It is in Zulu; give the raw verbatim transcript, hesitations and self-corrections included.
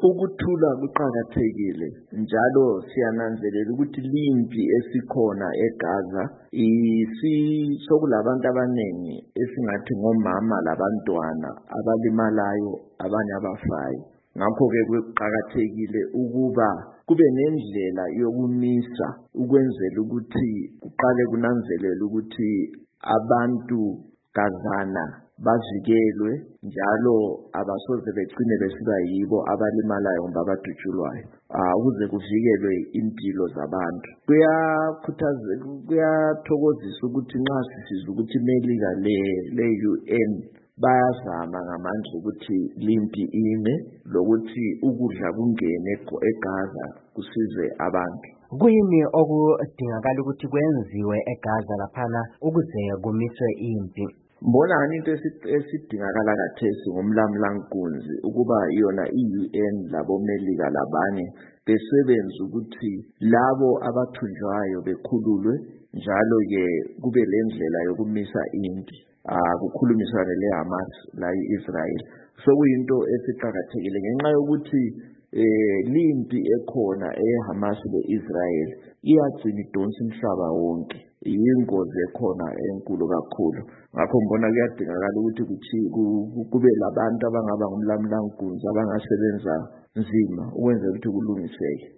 Ukuthula kuqakathekile njalo siyananzelela ukuthi limpi esikhona eGaza isokulabantu abanengi esingathi ngomama labantwana abalimalayo abanye abafayo. Ngakho ke kuqakathekile ukuba kube nendlela yokumisa ukwenzela ukuthi kuqale kunanzelele ukuthi abantu kazana bazikelwe njalo abasoze begcine besiba yibo abalimalayo ngoba abadutshulwayo ukuze kuvikelwe impilo zabantu. Kuyakhuthaza kuyathokozisa ukuthi nxa sisizwa ukuthi imelika le le-U N bayazama ngamandla ukuthi limpi ime lokuthi ukudla kungene eGaza kusize abantu. Kuyini okudingakala ukuthi kwenziwe eGaza laphana ukuze kumiswe impi? Mbona into esidingakala kathesi ngomlamlankunzi ukuba yona i-U N labo Melika labanye besebenza ukuthi labo abathunjwayo bekhululwe njalo ke kube lendlela yokumisa impi. Ah kukhulumiswane leHamas la iIsrael. So kuyinto esiqhakathekile ngenxa yokuthi eh limpi ekhona eHamas leIsrael iyagcina idonsa umhlaba wonke. Ingozi ekhona enkulu kakhulu. Ngakho mbona kuyadingakala ukuthi kuthi kube labantu abangaba ngumlamlankunzi abangasebenza nzima ukwenza ukuthi kulungiseke.